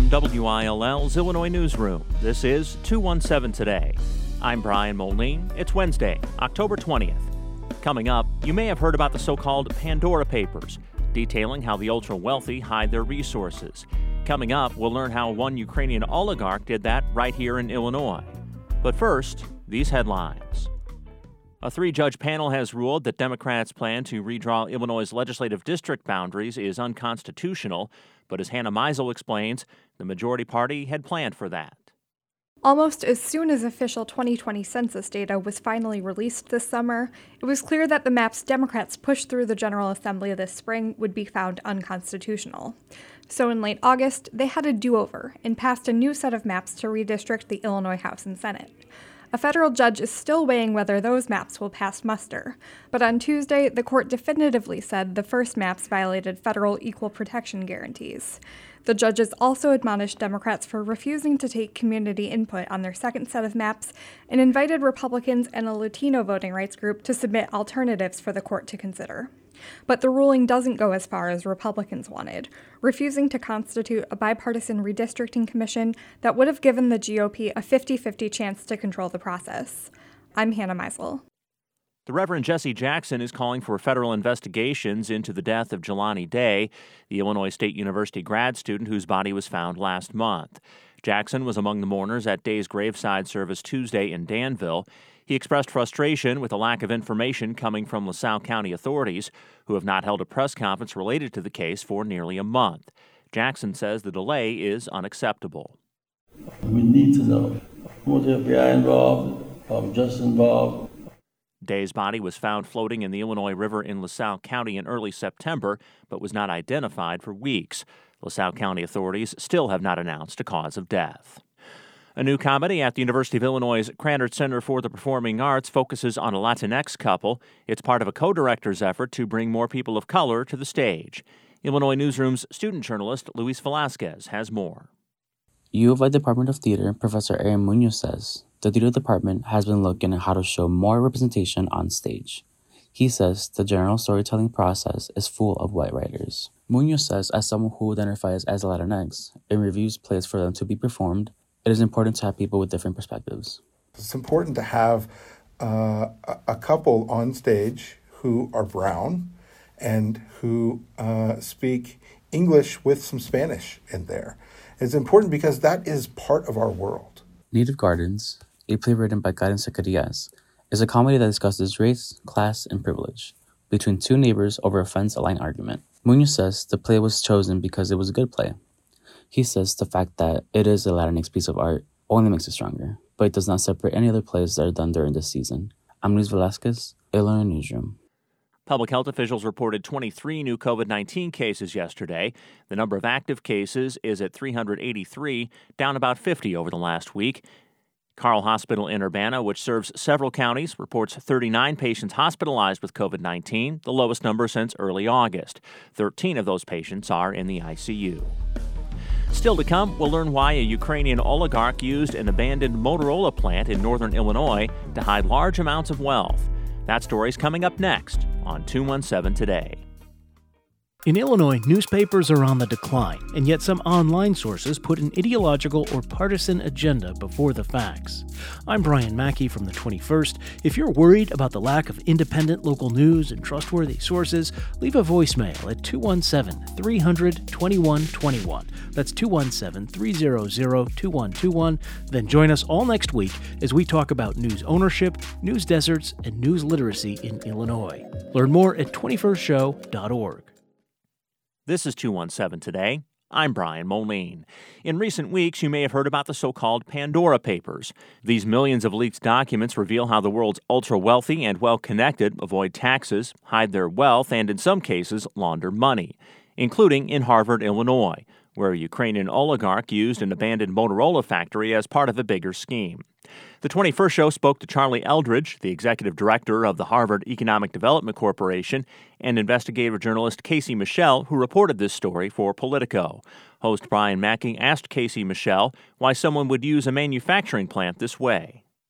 from WILL's Illinois Newsroom, this is 217 Today. I'm Brian Moline. It's Wednesday, October 20th. Coming up, you may have heard about the so-called Pandora Papers, detailing how the ultra-wealthy hide their resources. Coming up, we'll learn how one Ukrainian oligarch did that right here in Illinois. But first, these headlines. A three-judge panel has ruled that Democrats' plan to redraw Illinois' legislative district boundaries is unconstitutional, but as Hannah Meisel explains, the majority party had planned for that. Almost as soon as official 2020 census data was finally released this summer, it was clear that the maps Democrats pushed through the General Assembly this spring would be found unconstitutional. So in late August, they had a do-over and passed a new set of maps to redistrict the Illinois House and Senate. A federal judge is still weighing whether those maps will pass muster, but on Tuesday, the court definitively said the first maps violated federal equal protection guarantees. The judges also admonished Democrats for refusing to take community input on their second set of maps and invited Republicans and a Latino voting rights group to submit alternatives for the court to consider. But the ruling doesn't go as far as Republicans wanted, refusing to constitute a bipartisan redistricting commission that would have given the GOP a 50-50 chance to control the process. I'm Hannah Meisel. The Reverend Jesse Jackson is calling for federal investigations into the death of Jelani Day, the Illinois State University grad student whose body was found last month. Jackson was among the mourners at Day's graveside service Tuesday in Danville. He expressed frustration with the lack of information coming from LaSalle County authorities, who have not held a press conference related to the case for nearly a month. Jackson says the delay is unacceptable. We need to know. Was the FBI involved? Just involved? Day's body was found floating in the Illinois River in LaSalle County in early September, but was not identified for weeks. LaSalle County authorities still have not announced a cause of death. A new comedy at the University of Illinois' Krannert Center for the Performing Arts focuses on a Latinx couple. It's part of a co-director's effort to bring more people of color to the stage. Illinois Newsroom's student journalist Luis Velasquez has more. U of I Department of Theater Professor Aaron Munoz says the theater department has been looking at how to show more representation on stage. He says the general storytelling process is full of white writers. Munoz says, as someone who identifies as Latinx and reviews plays for them to be performed, it is important to have people with different perspectives. It's important to have a couple on stage who are brown and who speak English with some Spanish in there. It's important because that is part of our world. Native Gardens, a play written by Karen Zacarias, is a comedy that discusses race, class, and privilege between two neighbors over a fence-aligned argument. Munoz says the play was chosen because it was a good play. He says the fact that it is a Latinx piece of art only makes it stronger, but it does not separate any other plays that are done during this season. I'm Luis Velasquez, Illinois Newsroom. Public health officials reported 23 new COVID-19 cases yesterday. The number of active cases is at 383, down about 50 over the last week. Carle Hospital in Urbana, which serves several counties, reports 39 patients hospitalized with COVID-19, the lowest number since early August. 13 of those patients are in the ICU. Still to come, we'll learn why a Ukrainian oligarch used an abandoned Motorola plant in northern Illinois to hide large amounts of wealth. That story's coming up next on 217 Today. In Illinois, newspapers are on the decline, and yet some online sources put an ideological or partisan agenda before the facts. I'm Brian Mackey from the 21st. If you're worried about the lack of independent local news and trustworthy sources, leave a voicemail at 217-300-2121. That's 217-300-2121. Then join us all next week as we talk about news ownership, news deserts, and news literacy in Illinois. Learn more at 21stshow.org. This is 217 Today. I'm Brian Moline. In recent weeks, you may have heard about the so-called Pandora Papers. These millions of leaked documents reveal how the world's ultra-wealthy and well-connected avoid taxes, hide their wealth, and in some cases, launder money, including in Harvard, Illinois, where a Ukrainian oligarch used an abandoned Motorola factory as part of a bigger scheme. The 21st Show spoke to Charlie Eldridge, the executive director of the Harvard Economic Development Corporation, and investigative journalist Casey Michelle, who reported this story for Politico. Host Brian Mackey asked Casey Michelle why someone would use a manufacturing plant this way.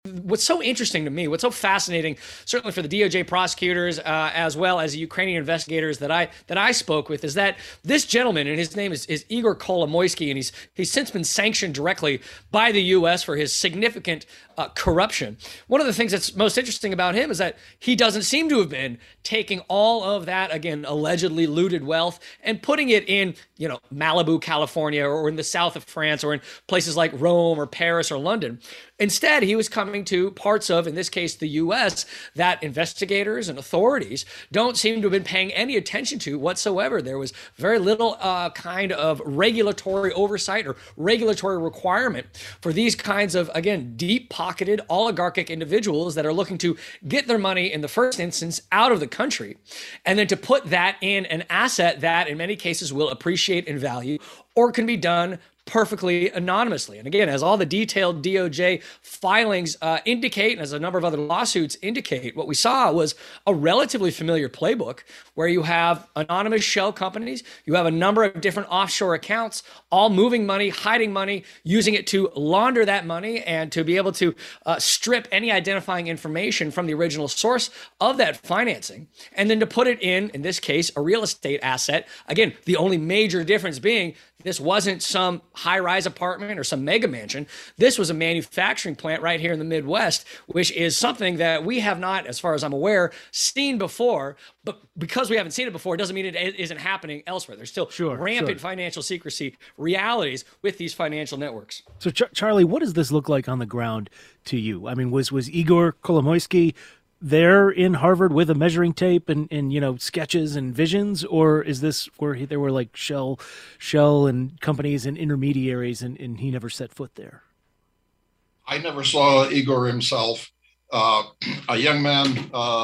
What's so interesting to me, what's so fascinating, certainly for the DOJ prosecutors as well as the Ukrainian investigators that I spoke with, is that this gentleman, and his name is Igor Kolomoisky, and he's since been sanctioned directly by the U.S. for his significant corruption. One of the things that's most interesting about him is that he doesn't seem to have been taking all of that, again, allegedly looted wealth and putting it in, Malibu, California, or in the south of France, or in places like Rome or Paris or London. Instead, he was coming to parts of, in this case, the U.S., that investigators and authorities don't seem to have been paying any attention to whatsoever. There was very little kind of regulatory oversight or regulatory requirement for these kinds of, again, deep-pocketed oligarchic individuals that are looking to get their money in the first instance out of the country, and then to put that in an asset that in many cases will appreciate in value or can be done perfectly anonymously. And again, as all the detailed DOJ filings indicate, and as a number of other lawsuits indicate, what we saw was a relatively familiar playbook where you have anonymous shell companies, you have a number of different offshore accounts, all moving money, hiding money, using it to launder that money and to be able to strip any identifying information from the original source of that financing, and then to put it in this case, a real estate asset. Again, the only major difference being this wasn't some high-rise apartment or some mega mansion. This was a manufacturing plant right here in the Midwest, which is something that we have not, as far as I'm aware, seen before. But because we haven't seen it before, it doesn't mean it isn't happening elsewhere. There's still rampant financial secrecy realities with these financial networks. So, Charlie, what does this look like on the ground to you? I mean, was Igor Kolomoisky there in Harvard with a measuring tape and sketches and visions, or is this where there were like shell and companies and intermediaries and he never set foot there? I never saw Igor himself. A young man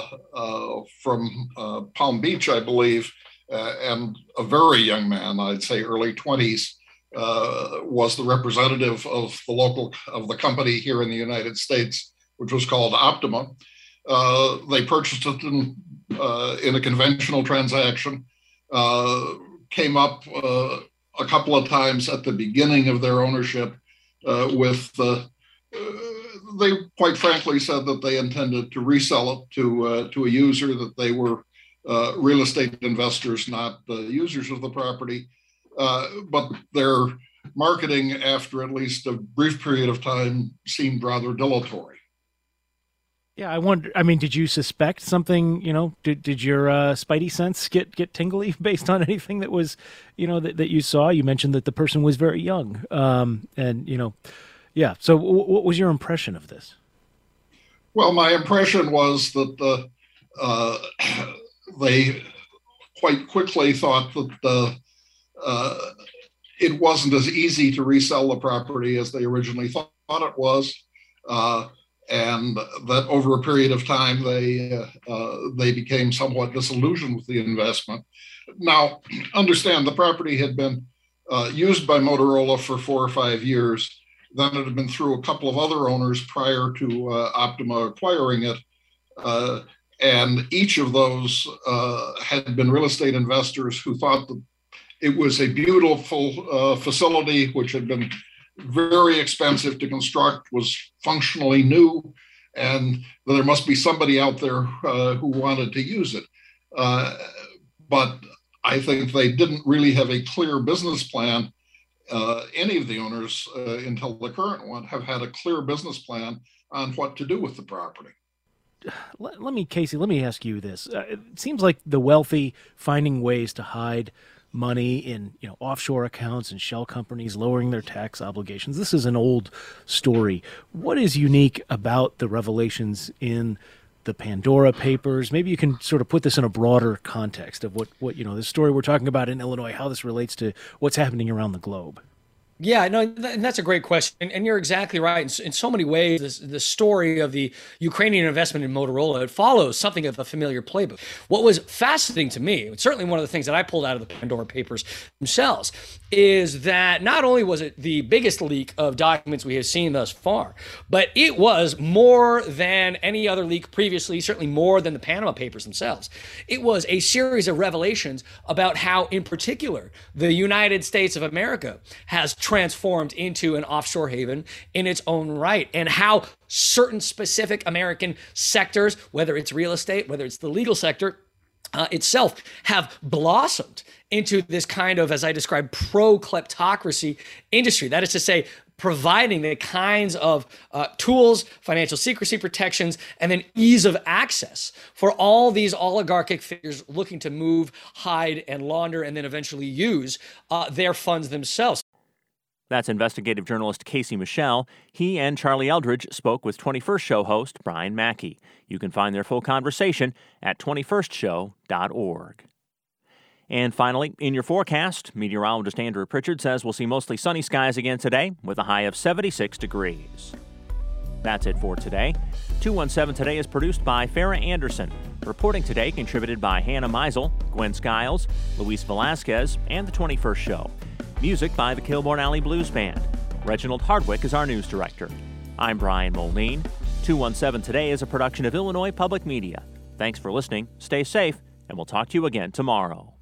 from Palm Beach, I believe, and a very young man, I'd say early 20s, was the representative of the company here in the United States, which was called Optima. They purchased it in a conventional transaction, came up a couple of times at the beginning of their ownership they quite frankly said that they intended to resell it to a user, that they were real estate investors, not users of the property. But their marketing, after at least a brief period of time, seemed rather dilatory. Yeah, I wonder. I mean, did you suspect something? Did your spidey sense get tingly based on anything that was, that you saw? You mentioned that the person was very young, yeah. So, what was your impression of this? Well, my impression was that they quite quickly thought that it wasn't as easy to resell the property as they originally thought it was. And that over a period of time, they became somewhat disillusioned with the investment. Now, understand the property had been used by Motorola for 4 or 5 years. Then it had been through a couple of other owners prior to Optima acquiring it. And each of those had been real estate investors who thought that it was a beautiful facility, which had been very expensive to construct, was functionally new, and there must be somebody out there who wanted to use it. But I think they didn't really have a clear business plan. Any of the owners, until the current one, have had a clear business plan on what to do with the property. Casey, let me ask you this. It seems like the wealthy finding ways to hide money in offshore accounts and shell companies, lowering their tax obligations. This is an old story. What is unique about the revelations in the Pandora Papers? Maybe you can sort of put this in a broader context of what the story we're talking about in Illinois, how this relates to what's happening around the globe. Yeah, no, and that's a great question. And you're exactly right. In so many ways, the story of the Ukrainian investment in Motorola, it follows something of a familiar playbook. What was fascinating to me, certainly one of the things that I pulled out of the Pandora Papers themselves, is that not only was it the biggest leak of documents we have seen thus far, but it was more than any other leak previously, certainly more than the Panama Papers themselves. It was a series of revelations about how, in particular, the United States of America has transformed into an offshore haven in its own right, and how certain specific American sectors, whether it's real estate, whether it's the legal sector itself, have blossomed into this kind of, as I described, pro-kleptocracy industry. That is to say, providing the kinds of tools, financial secrecy protections, and then ease of access for all these oligarchic figures looking to move, hide, and launder, and then eventually use their funds themselves. That's investigative journalist Casey Michel. He and Charlie Eldridge spoke with 21st Show host Brian Mackey. You can find their full conversation at 21stshow.org. And finally, in your forecast, meteorologist Andrew Pritchard says we'll see mostly sunny skies again today with a high of 76 degrees. That's it for today. 217 Today is produced by Farah Anderson. Reporting today contributed by Hannah Meisel, Gwen Skiles, Luis Velasquez, and the 21st Show. Music by the Kilbourne Alley Blues Band. Reginald Hardwick is our news director. I'm Brian Moline. 217 Today is a production of Illinois Public Media. Thanks for listening, stay safe, and we'll talk to you again tomorrow.